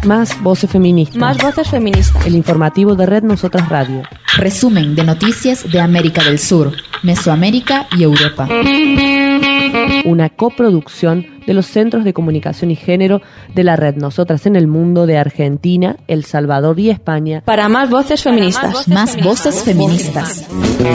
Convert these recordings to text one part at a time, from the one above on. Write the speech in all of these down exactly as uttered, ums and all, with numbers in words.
Más voces feministas. Más voces feministas. El informativo de Red Nosotras Radio. Resumen de noticias de América del Sur, Mesoamérica y Europa. Una coproducción de los Centros de Comunicación y Género de la Red Nosotras en el Mundo de Argentina, El Salvador y España. Para más voces feministas. Más voces feministas.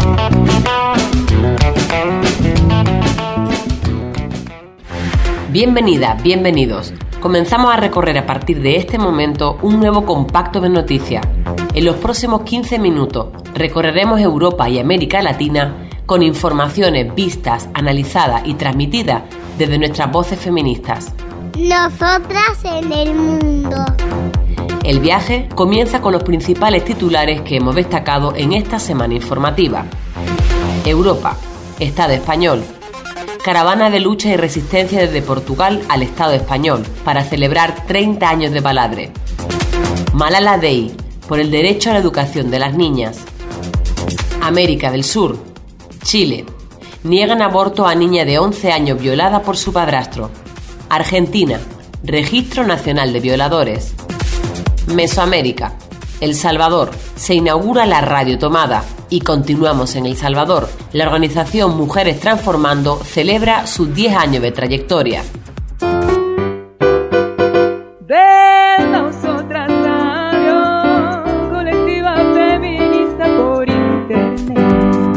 Bienvenida, bienvenidos. Comenzamos a recorrer a partir de este momento un nuevo compacto de noticias. En los próximos quince minutos recorreremos Europa y América Latina con informaciones vistas, analizadas y transmitidas desde nuestras voces feministas. Nosotras en el mundo. El viaje comienza con los principales titulares que hemos destacado en esta semana informativa. Europa, Estado español. Caravana de lucha y resistencia desde Portugal al Estado español para celebrar treinta años de Baladre. Malala Day, por el derecho a la educación de las niñas. América del Sur. Chile. Niegan aborto a niña de once años violada por su padrastro. Argentina. Registro Nacional de Violadores. Mesoamérica. El Salvador. Se inaugura la Radio Tomada. Y continuamos en El Salvador. La organización Mujeres Transformando celebra sus diez años de trayectoria. De Nosotras Radio, colectiva feminista por internet.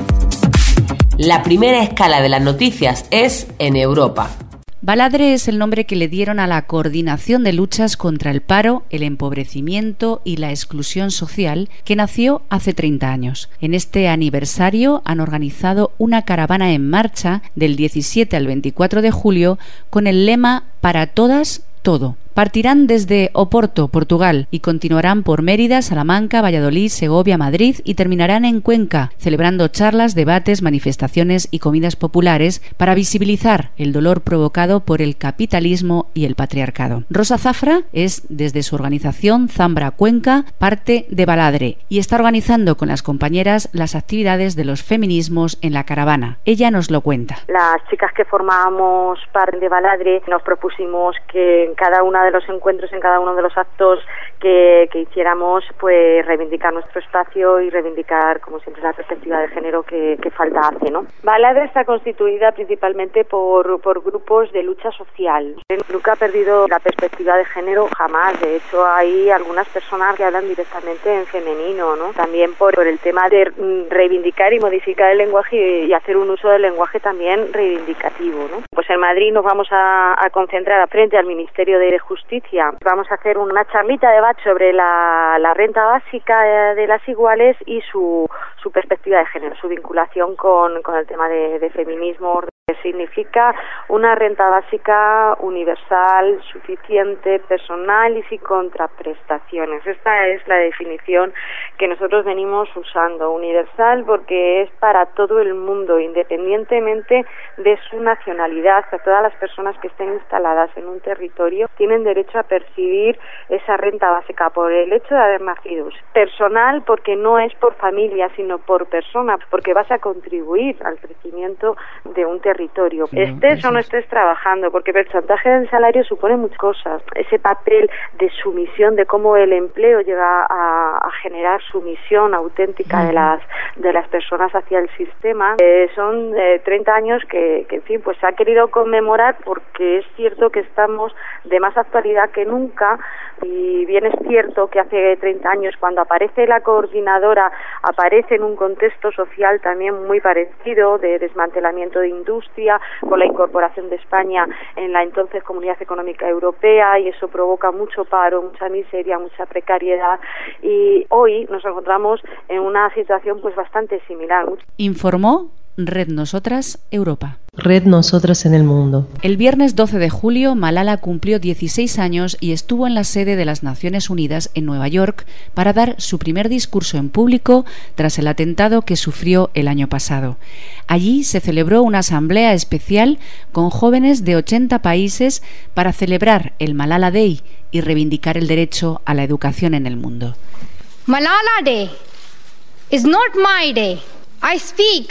La primera escala de las noticias es en Europa. Baladre es el nombre que le dieron a la coordinación de luchas contra el paro, el empobrecimiento y la exclusión social que nació hace treinta años. En este aniversario han organizado una caravana en marcha del diecisiete al veinticuatro de julio con el lema Para todas, todo. Partirán desde Oporto, Portugal, y continuarán por Mérida, Salamanca, Valladolid, Segovia, Madrid y terminarán en Cuenca, celebrando charlas, debates, manifestaciones y comidas populares para visibilizar el dolor provocado por el capitalismo y el patriarcado. Rosa Zafra es, desde su organización Zambra Cuenca, parte de Baladre y está organizando con las compañeras las actividades de los feminismos en la caravana. Ella nos lo cuenta. Las chicas que formamos parte de Baladre nos propusimos que en cada una de los encuentros, en cada uno de los actos que, que hiciéramos, pues reivindicar nuestro espacio y reivindicar, como siempre, la perspectiva de género que, que falta hace, ¿no? Baladre está constituida principalmente por, por grupos de lucha social. Nunca ha perdido la perspectiva de género, jamás. De hecho, hay algunas personas que hablan directamente en femenino, ¿no? También por, por el tema de reivindicar y modificar el lenguaje y, y hacer un uso del lenguaje también reivindicativo, ¿no? Pues en Madrid nos vamos a, a concentrar frente al Ministerio de Justicia. Vamos a hacer una charlita de debate sobre la, la renta básica de las iguales y su, su perspectiva de género, su vinculación con, con el tema de, de feminismo. Significa una renta básica universal, suficiente, personal y sin contraprestaciones. Esta es la definición que nosotros venimos usando. Universal porque es para todo el mundo, independientemente de su nacionalidad. A todas las personas que estén instaladas en un territorio tienen derecho a percibir esa renta básica por el hecho de haber nacido. Personal porque no es por familia, sino por persona, porque vas a contribuir al crecimiento de un territorio. territorio. Estés o no estés trabajando, porque el chantaje del salario supone muchas cosas. Ese papel de sumisión, de cómo el empleo llega a, a generar sumisión auténtica de las de las personas hacia el sistema. Eh, son eh, treinta años que, que, en fin, pues se ha querido conmemorar porque es cierto que estamos de más actualidad que nunca. Y bien es cierto que hace treinta años, cuando aparece la coordinadora, aparece en un contexto social también muy parecido, de desmantelamiento de industria, con la incorporación de España en la entonces Comunidad Económica Europea, y eso provoca mucho paro, mucha miseria, mucha precariedad, y hoy nos encontramos en una situación pues bastante similar. Informó Red Nosotras Europa. Red Nosotras en el Mundo. El viernes doce de julio, Malala cumplió dieciséis años y estuvo en la sede de las Naciones Unidas en Nueva York para dar su primer discurso en público tras el atentado que sufrió el año pasado. Allí se celebró una asamblea especial con jóvenes de ochenta países para celebrar el Malala Day y reivindicar el derecho a la educación en el mundo. Malala Day is not my day. I speak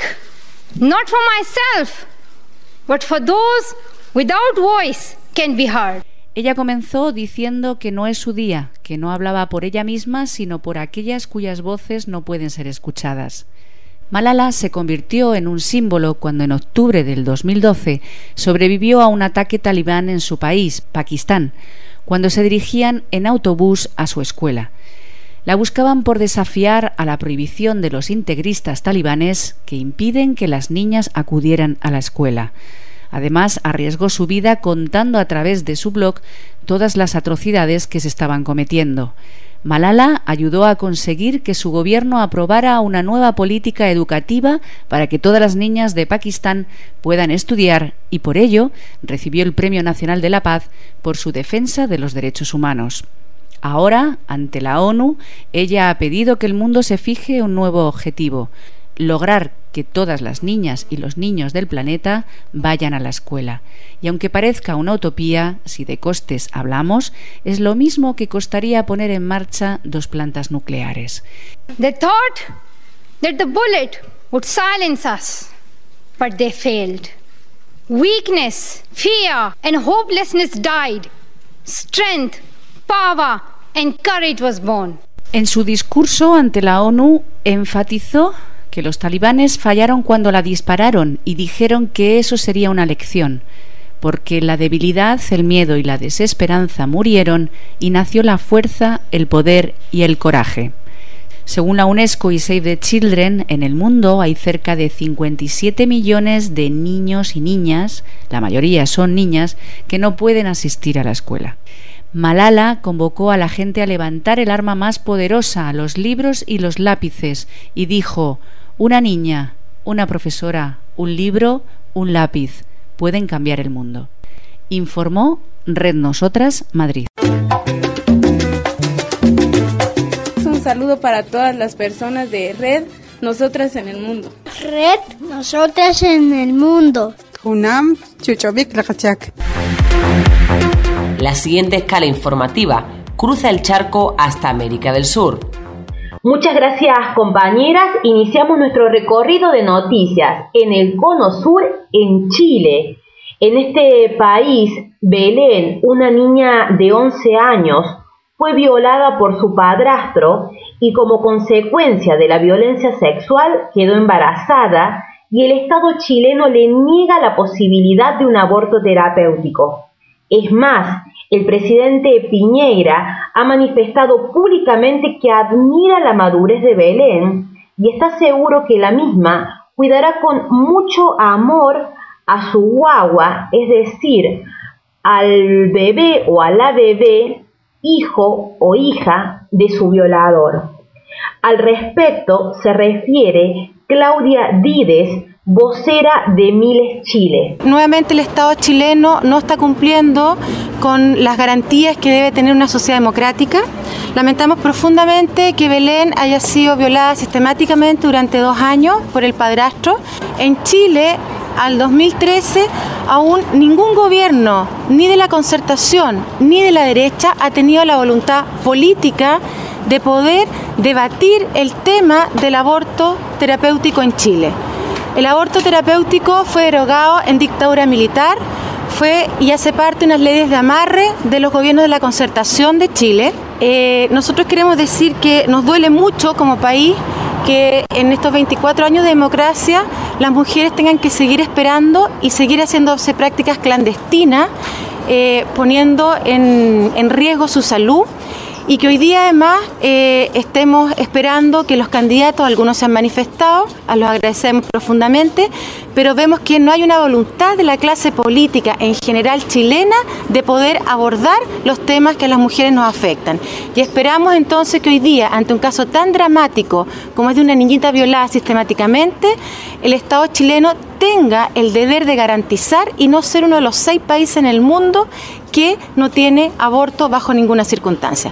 not for myself, but for those without voice can be heard. Ella comenzó diciendo que no es su día, que no hablaba por ella misma, sino por aquellas cuyas voces no pueden ser escuchadas. Malala se convirtió en un símbolo cuando en octubre del dos mil doce sobrevivió a un ataque talibán en su país, Pakistán, cuando se dirigían en autobús a su escuela. La buscaban por desafiar a la prohibición de los integristas talibanes que impiden que las niñas acudieran a la escuela. Además, arriesgó su vida contando a través de su blog todas las atrocidades que se estaban cometiendo. Malala ayudó a conseguir que su gobierno aprobara una nueva política educativa para que todas las niñas de Pakistán puedan estudiar y por ello recibió el Premio Nacional de la Paz por su defensa de los derechos humanos. Ahora, ante la ONU, ella ha pedido que el mundo se fije un nuevo objetivo: lograr que todas las niñas y los niños del planeta vayan a la escuela. Y aunque parezca una utopía, si de costes hablamos, es lo mismo que costaría poner en marcha dos plantas nucleares. They thought that the bullet would silence us, but they failed. Weakness, fear, and hopelessness died. Strength, power, and courage was born. En su discurso ante la ONU enfatizó que los talibanes fallaron cuando la dispararon y dijeron que eso sería una lección, porque la debilidad, el miedo y la desesperanza murieron y nació la fuerza, el poder y el coraje. Según la UNESCO y Save the Children, en el mundo hay cerca de cincuenta y siete millones de niños y niñas, la mayoría son niñas, que no pueden asistir a la escuela. Malala convocó a la gente a levantar el arma más poderosa, los libros y los lápices, y dijo: una niña, una profesora, un libro, un lápiz, pueden cambiar el mundo. Informó Red Nosotras, Madrid. Un saludo para todas las personas de Red Nosotras en el Mundo. Red Nosotras en el Mundo. Unam Chuchovik Lajachak. La siguiente escala informativa cruza el charco hasta América del Sur. Muchas gracias, compañeras. Iniciamos nuestro recorrido de noticias en el Cono Sur, en Chile. En este país, Belén, una niña de once años, fue violada por su padrastro y como consecuencia de la violencia sexual quedó embarazada y el Estado chileno le niega la posibilidad de un aborto terapéutico. Es más, el presidente Piñera ha manifestado públicamente que admira la madurez de Belén y está seguro que la misma cuidará con mucho amor a su guagua, es decir, al bebé o a la bebé, hijo o hija de su violador. Al respecto se refiere Claudia Dides, vocera de Miles Chile. Nuevamente el Estado chileno no está cumpliendo con las garantías que debe tener una sociedad democrática. Lamentamos profundamente que Belén haya sido violada sistemáticamente durante dos años por el padrastro. En Chile, al dos mil trece, aún ningún gobierno, ni de la concertación, ni de la derecha, ha tenido la voluntad política de poder debatir el tema del aborto terapéutico en Chile. El aborto terapéutico fue derogado en dictadura militar, fue y hace parte de unas leyes de amarre de los gobiernos de la concertación de Chile. Eh, nosotros queremos decir que nos duele mucho como país que en estos veinticuatro años de democracia las mujeres tengan que seguir esperando y seguir haciéndose prácticas clandestinas, eh, poniendo en, en riesgo su salud. Y que hoy día además eh, estemos esperando que los candidatos, algunos se han manifestado, a los agradecemos profundamente, pero vemos que no hay una voluntad de la clase política en general chilena de poder abordar los temas que a las mujeres nos afectan. Y esperamos entonces que hoy día, ante un caso tan dramático como es de una niñita violada sistemáticamente, el Estado chileno tenga el deber de garantizar y no ser uno de los seis países en el mundo que no tiene aborto bajo ninguna circunstancia.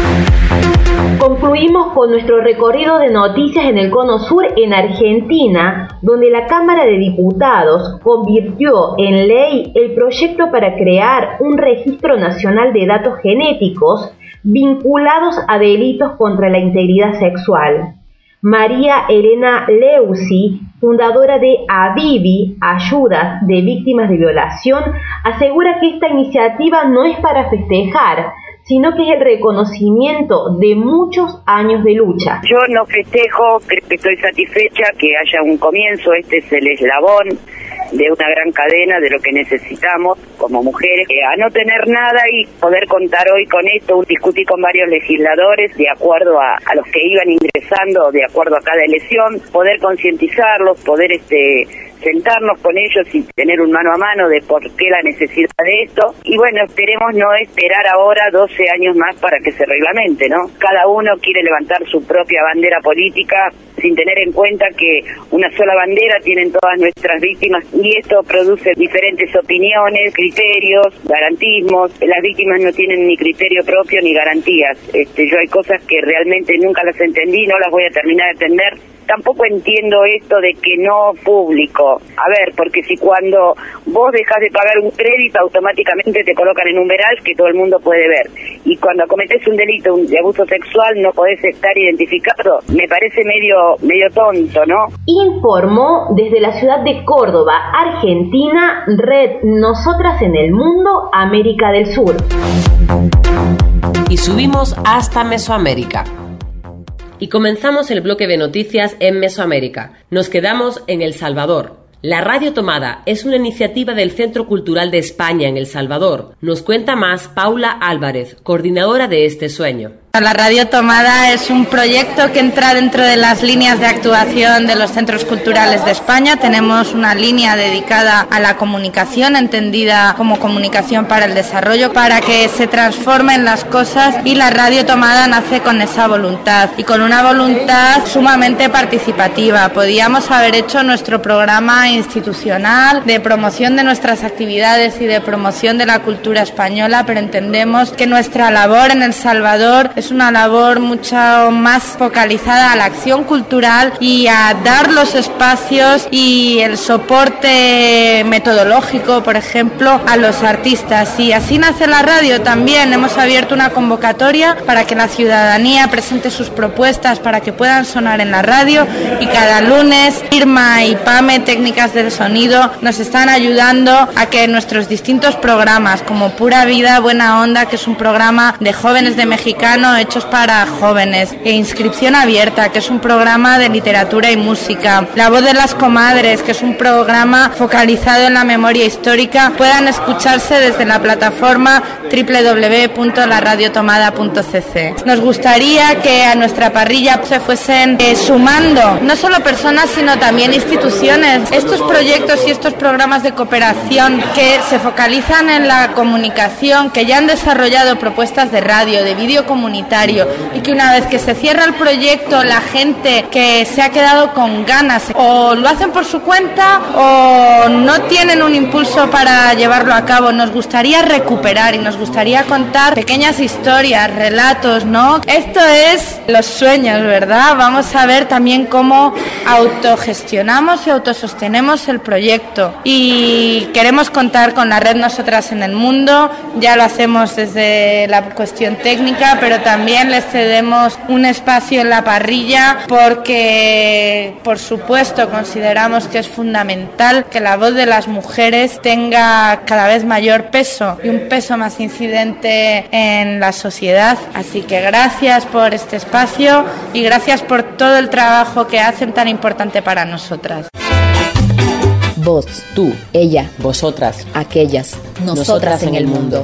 Concluimos con nuestro recorrido de noticias en el Cono Sur, en Argentina, donde la Cámara de Diputados convirtió en ley el proyecto para crear un registro nacional de datos genéticos vinculados a delitos contra la integridad sexual. María Elena Leusi, fundadora de AVIVI, Ayudas de Víctimas de Violación, asegura que esta iniciativa no es para festejar, sino que es el reconocimiento de muchos años de lucha. Yo no festejo, creo que estoy satisfecha que haya un comienzo. Este es el eslabón de una gran cadena de lo que necesitamos como mujeres, eh, a no tener nada y poder contar hoy con esto. Discutí con varios legisladores de acuerdo a, a los que iban ingresando, de acuerdo a cada elección, poder concientizarlos, poder este sentarnos con ellos y tener un mano a mano de por qué la necesidad de esto. Y bueno, esperemos no esperar ahora doce años más para que se reglamente, ¿no? Cada uno quiere levantar su propia bandera política sin tener en cuenta que una sola bandera tienen todas nuestras víctimas, y esto produce diferentes opiniones, criterios, garantismos. Las víctimas no tienen ni criterio propio ni garantías. Este, yo hay cosas que realmente nunca las entendí, no las voy a terminar de entender. Tampoco entiendo esto de que no público. A ver, porque si cuando vos dejas de pagar un crédito, automáticamente te colocan en un veral que todo el mundo puede ver. Y cuando cometés un delito de abuso sexual no podés estar identificado. Me parece medio, medio tonto, ¿no? Informó desde la ciudad de Córdoba, Argentina, Red Nosotras en el Mundo, América del Sur. Y subimos hasta Mesoamérica. Y comenzamos el bloque de noticias en Mesoamérica. Nos quedamos en El Salvador. La Radio Tomada es una iniciativa del Centro Cultural de España en El Salvador. Nos cuenta más Paula Álvarez, coordinadora de este sueño. La Radio Tomada es un proyecto que entra dentro de las líneas de actuación de los centros culturales de España. Tenemos una línea dedicada a la comunicación, entendida como comunicación para el desarrollo, para que se transformen las cosas, y la Radio Tomada nace con esa voluntad y con una voluntad sumamente participativa. Podíamos haber hecho nuestro programa institucional de promoción de nuestras actividades y de promoción de la cultura española, pero entendemos que nuestra labor en El Salvador es una labor mucho más focalizada a la acción cultural y a dar los espacios y el soporte metodológico, por ejemplo, a los artistas. Y así nace la radio también. Hemos abierto una convocatoria para que la ciudadanía presente sus propuestas para que puedan sonar en la radio, y cada lunes Irma y Pame, técnicas del sonido, nos están ayudando a que nuestros distintos programas, como Pura Vida, Buena Onda, que es un programa de jóvenes de Mexicano hechos para jóvenes, e Inscripción Abierta, que es un programa de literatura y música, La Voz de las Comadres, que es un programa focalizado en la memoria histórica, puedan escucharse desde la plataforma doble u doble u doble u punto la radio tomada punto c c. Nos gustaría que a nuestra parrilla se fuesen eh, sumando no solo personas, sino también instituciones. Estos proyectos y estos programas de cooperación que se focalizan en la comunicación, que ya han desarrollado propuestas de radio, de vídeo comunitario, y que una vez que se cierra el proyecto, la gente que se ha quedado con ganas o lo hacen por su cuenta o no tienen un impulso para llevarlo a cabo. Nos gustaría recuperar y nos gustaría contar pequeñas historias, relatos, ¿no? Esto es los sueños, ¿verdad? Vamos a ver también cómo autogestionamos y autosostenemos el proyecto, y queremos contar con la red Nosotras en el Mundo. Ya lo hacemos desde la cuestión técnica, pero también les cedemos un espacio en la parrilla porque, por supuesto, consideramos que es fundamental que la voz de las mujeres tenga cada vez mayor peso y un peso más incidente en la sociedad. Así que gracias por este espacio y gracias por todo el trabajo que hacen tan importante para nosotras. Vos, tú, ella, vosotras, aquellas, nosotras, nosotras en el mundo.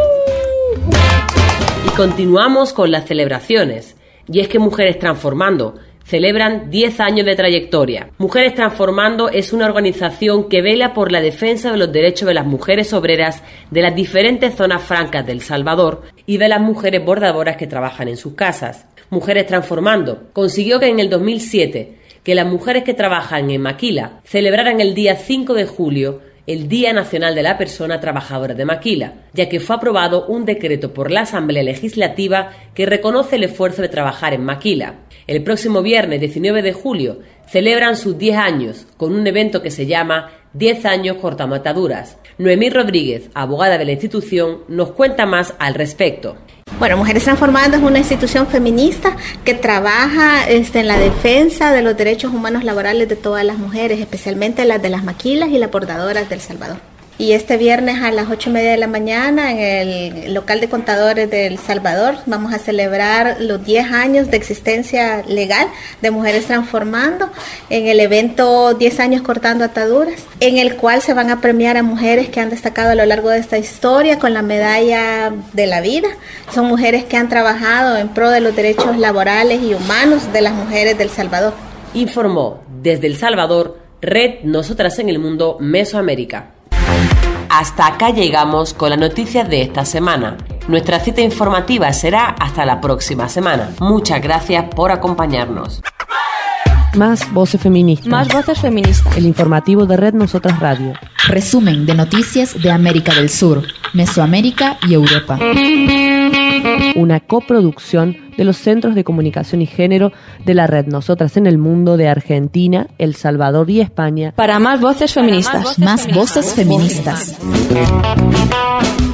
Y continuamos con las celebraciones. Y es que Mujeres Transformando celebran diez años de trayectoria. Mujeres Transformando es una organización que vela por la defensa de los derechos de las mujeres obreras de las diferentes zonas francas de El Salvador y de las mujeres bordadoras que trabajan en sus casas. Mujeres Transformando consiguió que en el dos mil siete que las mujeres que trabajan en Maquila celebraran el día cinco de julio el Día Nacional de la Persona Trabajadora de Maquila, ya que fue aprobado un decreto por la Asamblea Legislativa que reconoce el esfuerzo de trabajar en Maquila. El próximo viernes diecinueve de julio celebran sus diez años con un evento que se llama diez años cortamos ataduras. Noemí Rodríguez, abogada de la institución, nos cuenta más al respecto. Bueno, Mujeres Transformando es una institución feminista que trabaja este, en la defensa de los derechos humanos laborales de todas las mujeres, especialmente las de las maquilas y las bordadoras del Salvador. Y este viernes a las ocho y media de la mañana en el local de contadores del Salvador vamos a celebrar los diez años de existencia legal de Mujeres Transformando en el evento diez años cortando ataduras, en el cual se van a premiar a mujeres que han destacado a lo largo de esta historia con la medalla de la vida. Son mujeres que han trabajado en pro de los derechos laborales y humanos de las mujeres del Salvador. Informó desde El Salvador Red Nosotras en el Mundo Mesoamérica. Hasta acá llegamos con las noticias de esta semana. Nuestra cita informativa será hasta la próxima semana. Muchas gracias por acompañarnos. Más voces feministas. Más voces feministas. El informativo de Red Nosotras Radio. Resumen de noticias de América del Sur, Mesoamérica y Europa. Una coproducción de los Centros de Comunicación y Género de la Red Nosotras en el Mundo de Argentina, El Salvador y España. Para más voces feministas. Más voces feministas.